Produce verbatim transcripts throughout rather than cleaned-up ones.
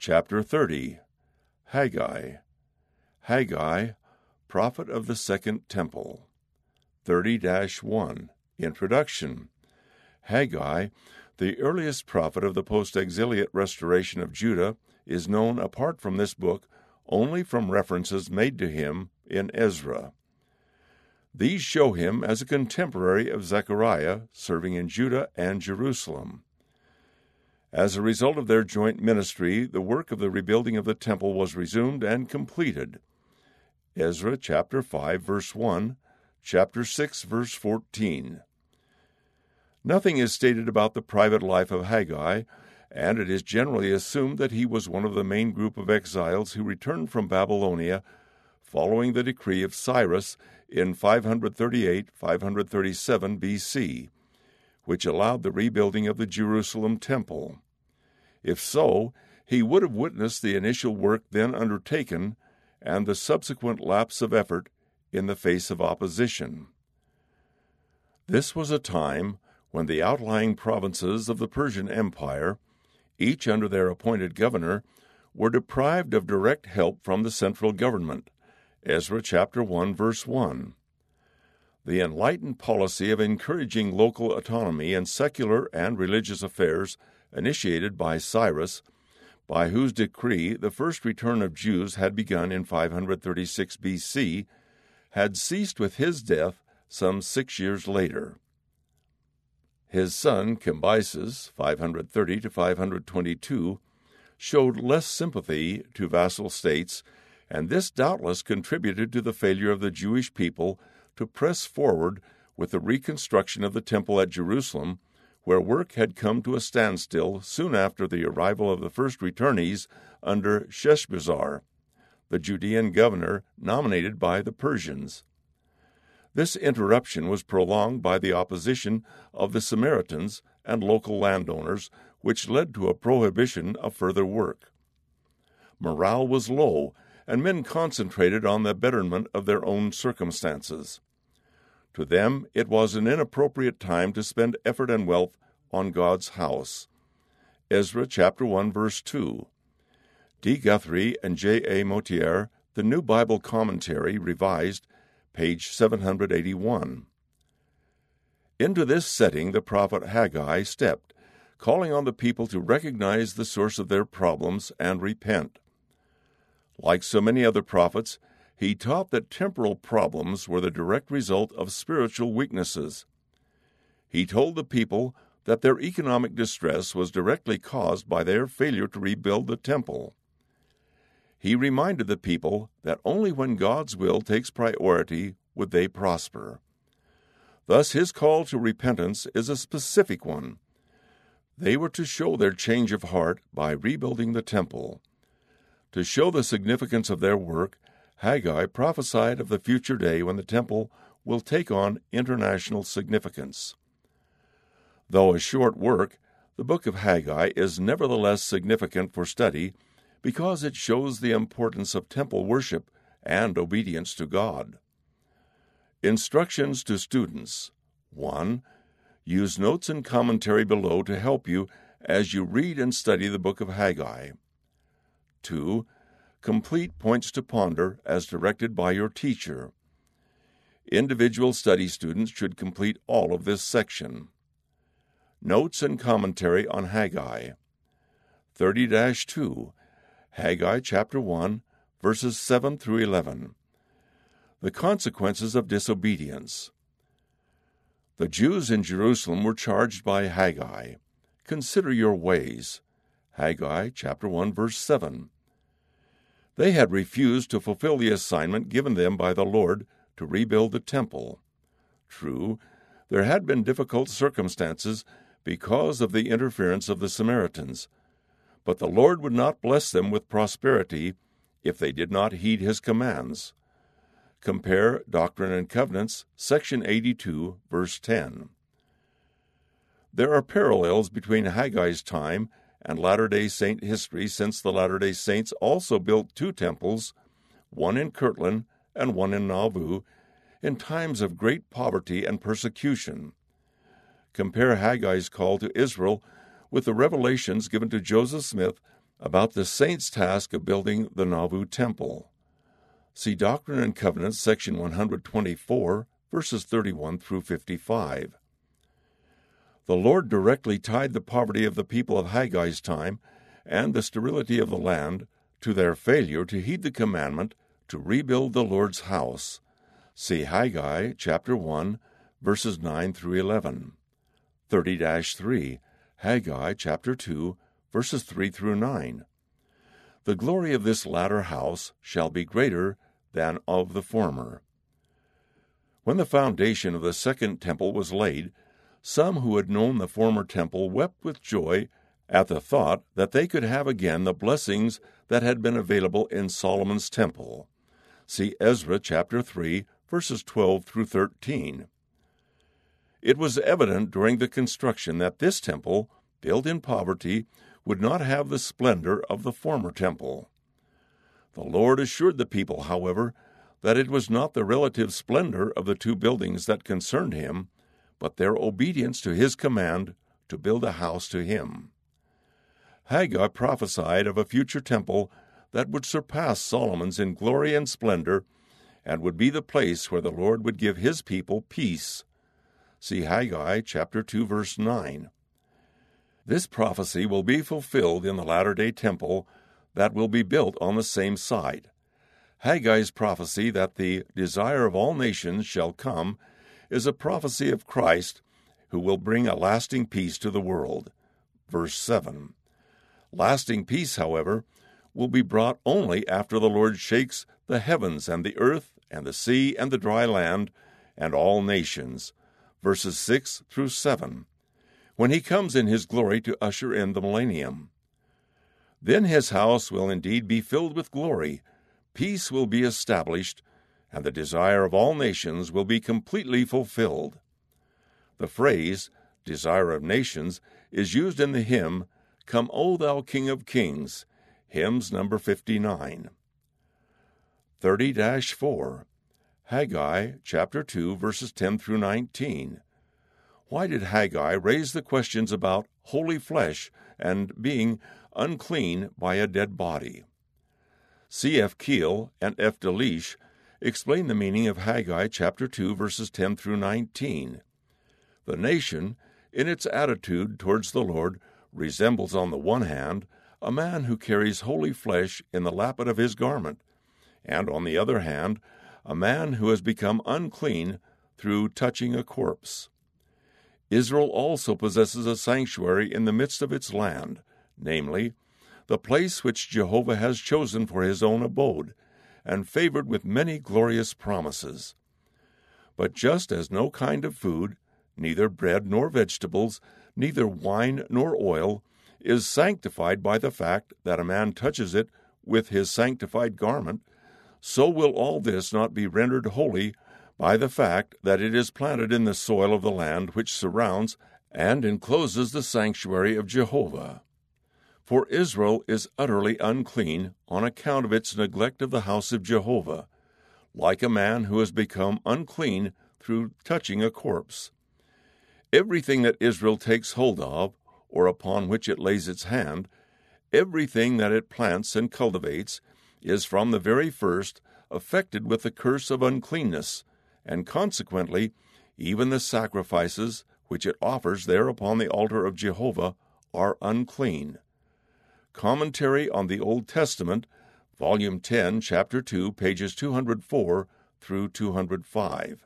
Chapter thirty. Haggai. Haggai, prophet of the Second Temple. thirty dash one. Introduction. Haggai, the earliest prophet of the post-exiliate restoration of Judah, is known apart from this book only from references made to him in Ezra. These show him as a contemporary of Zechariah, serving in Judah and Jerusalem. As a result of their joint ministry, the work of the rebuilding of the temple was resumed and completed. Ezra chapter five, verse one, chapter six, verse fourteen. Nothing is stated about the private life of Haggai, and it is generally assumed that he was one of the main group of exiles who returned from Babylonia following the decree of Cyrus in five thirty-eight to five thirty-seven B C, which allowed the rebuilding of the Jerusalem temple. If so, he would have witnessed the initial work then undertaken and the subsequent lapse of effort in the face of opposition. This was a time when the outlying provinces of the Persian Empire, each under their appointed governor, were deprived of direct help from the central government. Ezra chapter one, verse one. The enlightened policy of encouraging local autonomy in secular and religious affairs initiated by Cyrus, by whose decree the first return of Jews had begun in five thirty-six B C, had ceased with his death some six years later. His son Cambyses, five thirty to five twenty-two, showed less sympathy to vassal states, and this doubtless contributed to the failure of the Jewish people to press forward with the reconstruction of the temple at Jerusalem, where work had come to a standstill soon after the arrival of the first returnees under Sheshbazzar, the Judean governor nominated by the Persians. This interruption was prolonged by the opposition of the Samaritans and local landowners, which led to a prohibition of further work. Morale was low, and men concentrated on the betterment of their own circumstances. To them it was an inappropriate time to spend effort and wealth on God's house. Ezra chapter one, verse two. D. Guthrie and J. A. Motier, The New Bible Commentary, Revised, page seven eighty-one. Into this setting the prophet Haggai stepped, calling on the people to recognize the source of their problems and repent. Like so many other prophets, he taught that temporal problems were the direct result of spiritual weaknesses. He told the people that their economic distress was directly caused by their failure to rebuild the temple. He reminded the people that only when God's will takes priority would they prosper. Thus his call to repentance is a specific one. They were to show their change of heart by rebuilding the temple. To show the significance of their work, Haggai prophesied of the future day when the temple will take on international significance. Though a short work, the book of Haggai is nevertheless significant for study because it shows the importance of temple worship and obedience to God. Instructions to students. one. Use notes and commentary below to help you as you read and study the book of Haggai. two. Complete points to ponder as directed by your teacher. Individual study students should complete all of this section. Notes and commentary on Haggai. thirty dash two. Haggai chapter one, verses seven through eleven. The consequences of disobedience. The Jews in Jerusalem were charged by Haggai. Consider your ways. Haggai chapter one, verse seven. They had refused to fulfill the assignment given them by the Lord to rebuild the temple. True, there had been difficult circumstances because of the interference of the Samaritans, but the Lord would not bless them with prosperity if they did not heed his commands. Compare Doctrine and Covenants, section eighty-two, verse ten. There are parallels between Haggai's time and Latter-day Saint history, since the Latter-day Saints also built two temples, one in Kirtland and one in Nauvoo, in times of great poverty and persecution. Compare Haggai's call to Israel with the revelations given to Joseph Smith about the saints' task of building the Nauvoo Temple. See Doctrine and Covenants, section one hundred twenty-four, verses thirty-one through fifty-five. The Lord directly tied the poverty of the people of Haggai's time and the sterility of the land to their failure to heed the commandment to rebuild the Lord's house. See Haggai chapter one, verses nine through eleven. thirty dash three, Haggai chapter two, verses three through nine. The glory of this latter house shall be greater than of the former. When the foundation of the second temple was laid, some who had known the former temple wept with joy at the thought that they could have again the blessings that had been available in Solomon's temple. See Ezra chapter three, verses twelve through thirteen. It was evident during the construction that this temple, built in poverty, would not have the splendor of the former temple. The Lord assured the people, however, that it was not the relative splendor of the two buildings that concerned him, but their obedience to his command to build a house to him. Haggai prophesied of a future temple that would surpass Solomon's in glory and splendor, and would be the place where the Lord would give his people peace. See Haggai chapter two, verse nine. This prophecy will be fulfilled in the latter-day temple that will be built on the same site. Haggai's prophecy that the desire of all nations shall come is a prophecy of Christ, who will bring a lasting peace to the world. Verse seven. Lasting peace, however, will be brought only after the Lord shakes the heavens and the earth and the sea and the dry land and all nations. Verses six through seven. When he comes in his glory to usher in the millennium. Then his house will indeed be filled with glory, peace will be established, and the desire of all nations will be completely fulfilled. The phrase, desire of nations, is used in the hymn, Come, O Thou King of Kings, hymns number fifty-nine. thirty dash four, Haggai chapter two, verses ten through nineteen. Why did Haggai raise the questions about holy flesh and being unclean by a dead body? C F Keel and F. Delitzsch explain the meaning of Haggai chapter two, verses ten through nineteen. The nation, in its attitude towards the Lord, resembles on the one hand a man who carries holy flesh in the lappet of his garment, and on the other hand a man who has become unclean through touching a corpse. Israel also possesses a sanctuary in the midst of its land, namely, the place which Jehovah has chosen for his own abode, and favored with many glorious promises. But just as no kind of food, neither bread nor vegetables, neither wine nor oil, is sanctified by the fact that a man touches it with his sanctified garment, so will all this not be rendered holy by the fact that it is planted in the soil of the land which surrounds and encloses the sanctuary of Jehovah. For Israel is utterly unclean on account of its neglect of the house of Jehovah, like a man who has become unclean through touching a corpse. Everything that Israel takes hold of, or upon which it lays its hand, everything that it plants and cultivates, is from the very first affected with the curse of uncleanness, and consequently even the sacrifices which it offers there upon the altar of Jehovah are unclean. Commentary on the Old Testament, Volume ten, Chapter two, pages two hundred four through two hundred five.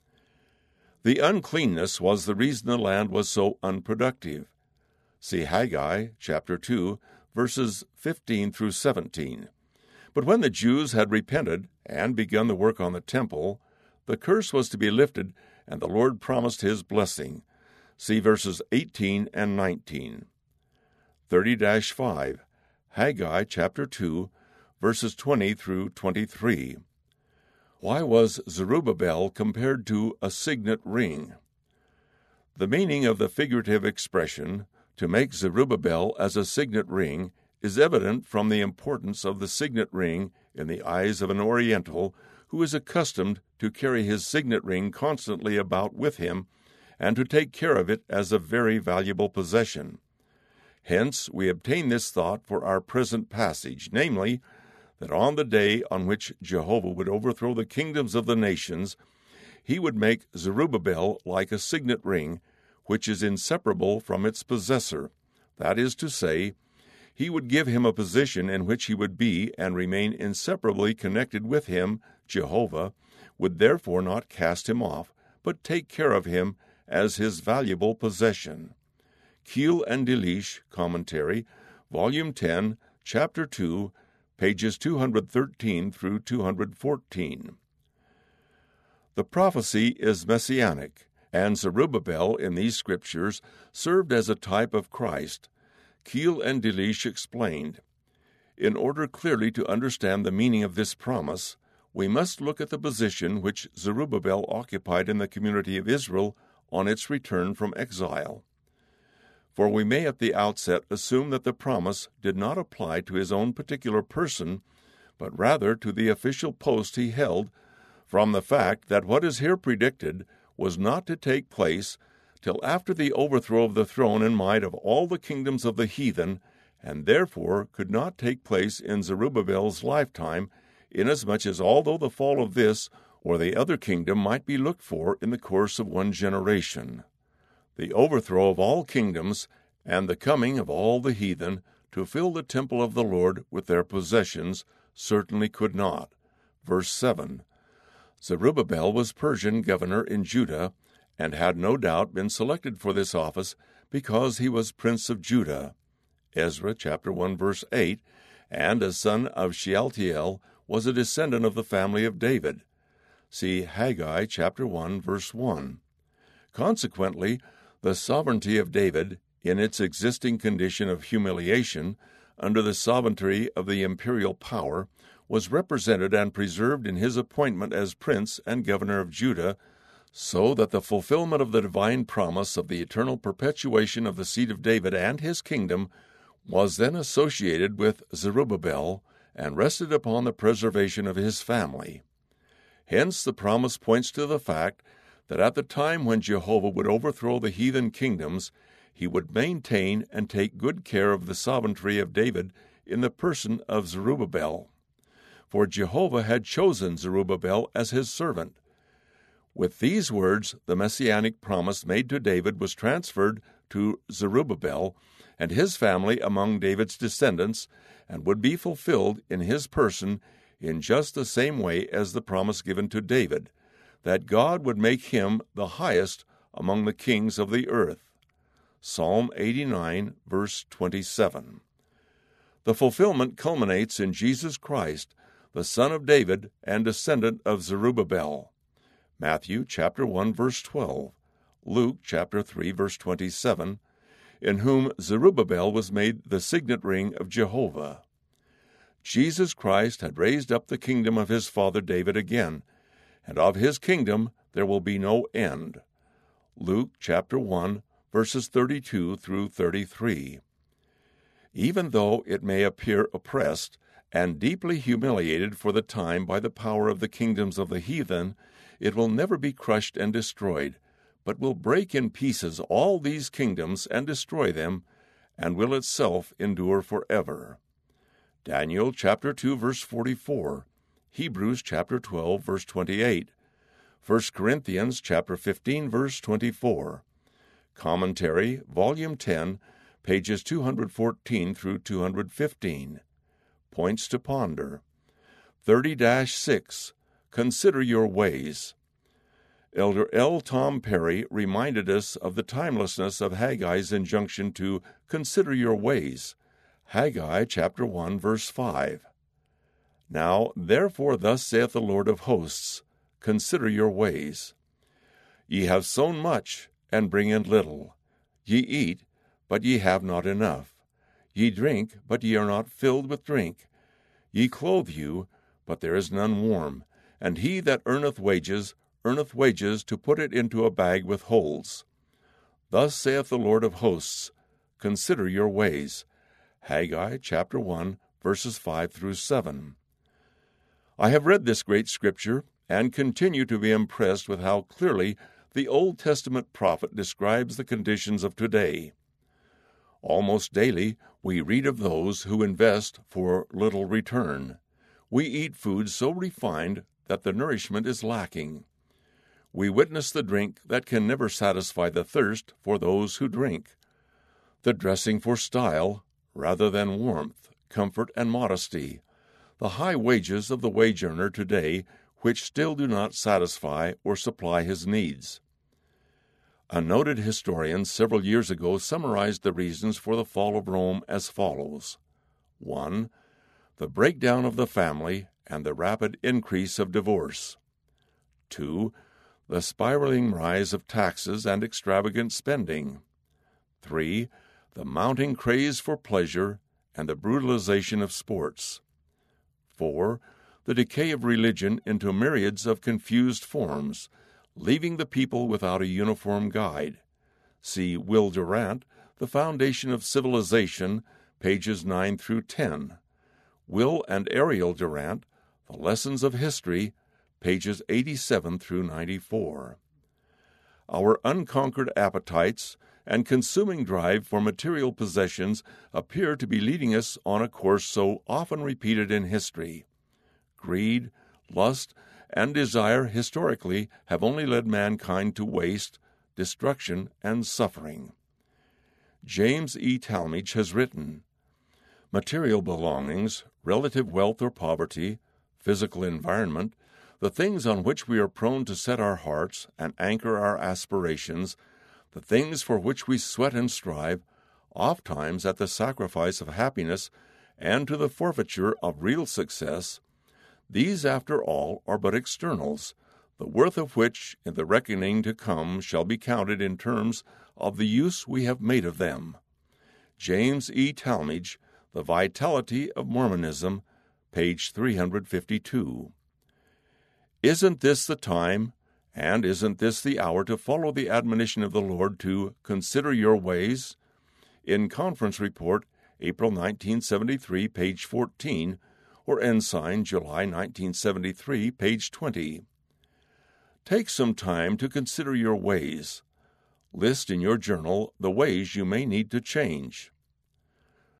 The uncleanness was the reason the land was so unproductive. See Haggai, Chapter two, verses fifteen through seventeen. But when the Jews had repented and begun the work on the temple, the curse was to be lifted, and the Lord promised his blessing. See verses eighteen and nineteen. thirty dash five, Haggai chapter two, verses twenty through twenty-three. Why was Zerubbabel compared to a signet ring? The meaning of the figurative expression, to make Zerubbabel as a signet ring, is evident from the importance of the signet ring in the eyes of an Oriental who is accustomed to carry his signet ring constantly about with him and to take care of it as a very valuable possession. Hence we obtain this thought for our present passage, namely, that on the day on which Jehovah would overthrow the kingdoms of the nations, he would make Zerubbabel like a signet ring, which is inseparable from its possessor. That is to say, he would give him a position in which he would be and remain inseparably connected with him. Jehovah would therefore not cast him off, but take care of him as his valuable possession. Keel and Delitzsch, Commentary, Volume ten, Chapter two, pages two hundred thirteen through two hundred fourteen. The prophecy is messianic, and Zerubbabel in these scriptures served as a type of Christ. Keel and Delitzsch explained, "In order clearly to understand the meaning of this promise, we must look at the position which Zerubbabel occupied in the community of Israel on its return from exile. For we may at the outset assume that the promise did not apply to his own particular person, but rather to the official post he held, from the fact that what is here predicted was not to take place till after the overthrow of the throne and might of all the kingdoms of the heathen, and therefore could not take place in Zerubbabel's lifetime, inasmuch as although the fall of this or the other kingdom might be looked for in the course of one generation, the overthrow of all kingdoms and the coming of all the heathen to fill the temple of the Lord with their possessions certainly could not." Verse seven. Zerubbabel was Persian governor in Judah, and had no doubt been selected for this office because he was prince of Judah. Ezra chapter one verse eight, and a son of Shealtiel, was a descendant of the family of David. See Haggai chapter one verse one. Consequently, the sovereignty of David, in its existing condition of humiliation, under the sovereignty of the imperial power, was represented and preserved in his appointment as prince and governor of Judah, so that the fulfillment of the divine promise of the eternal perpetuation of the seed of David and his kingdom was then associated with Zerubbabel and rested upon the preservation of his family. Hence the promise points to the fact that at the time when Jehovah would overthrow the heathen kingdoms, he would maintain and take good care of the sovereignty of David in the person of Zerubbabel. For Jehovah had chosen Zerubbabel as his servant. With these words, the messianic promise made to David was transferred to Zerubbabel and his family among David's descendants, and would be fulfilled in his person in just the same way as the promise given to David, that God would make him the highest among the kings of the earth. Psalm eighty-nine, verse twenty-seven. The fulfillment culminates in Jesus Christ, the son of David and descendant of Zerubbabel. Matthew chapter one, verse twelve, Luke chapter three, verse twenty-seven, in whom Zerubbabel was made the signet ring of Jehovah. Jesus Christ had raised up the kingdom of his father David again, and of his kingdom there will be no end. Luke chapter one, verses thirty-two through thirty-three. Even though it may appear oppressed and deeply humiliated for the time by the power of the kingdoms of the heathen, it will never be crushed and destroyed, but will break in pieces all these kingdoms and destroy them, and will itself endure forever. Daniel chapter two, verse forty-four, Hebrews chapter twelve, verse twenty-eight, First Corinthians chapter fifteen, verse twenty-four. Commentary, Volume ten, pages two hundred fourteen through two hundred fifteen. Points to ponder. thirty dash six. Consider your ways. Elder L. Tom Perry reminded us of the timelessness of Haggai's injunction to consider your ways. Haggai chapter one, verse five. Now, therefore, thus saith the Lord of hosts, consider your ways. Ye have sown much, and bring in little. Ye eat, but ye have not enough. Ye drink, but ye are not filled with drink. Ye clothe you, but there is none warm. And he that earneth wages, earneth wages to put it into a bag with holes. Thus saith the Lord of hosts, consider your ways. Haggai chapter one, verses five through seven. I have read this great scripture, and continue to be impressed with how clearly the Old Testament prophet describes the conditions of today. Almost daily, we read of those who invest for little return. We eat food so refined that the nourishment is lacking. We witness the drink that can never satisfy the thirst for those who drink, the dressing for style rather than warmth, comfort, and modesty, the high wages of the wage earner today which still do not satisfy or supply his needs. A noted historian several years ago summarized the reasons for the fall of Rome as follows. one. The breakdown of the family and the rapid increase of divorce. two. The spiraling rise of taxes and extravagant spending. three. The mounting craze for pleasure and the brutalization of sports. four. The decay of religion into myriads of confused forms, leaving the people without a uniform guide. See Will Durant, The Foundation of Civilization, pages nine through ten. Will and Ariel Durant, The Lessons of History, pages eighty-seven through ninety-four. Our unconquered appetites and consuming drive for material possessions appear to be leading us on a course so often repeated in history. Greed, lust, and desire historically have only led mankind to waste, destruction, and suffering. James E. Talmage has written, "Material belongings, relative wealth or poverty, physical environment, the things on which we are prone to set our hearts and anchor our aspirations, the things for which we sweat and strive, ofttimes at the sacrifice of happiness and to the forfeiture of real success, these, after all, are but externals, the worth of which in the reckoning to come shall be counted in terms of the use we have made of them." James E. Talmage, The Vitality of Mormonism, page three hundred fifty-two. Isn't this the time, and isn't this the hour to follow the admonition of the Lord to consider your ways? In Conference Report, April nineteen seventy-three, page fourteen, or Ensign, July nineteen seventy-three, page twenty. Take some time to consider your ways. List in your journal the ways you may need to change.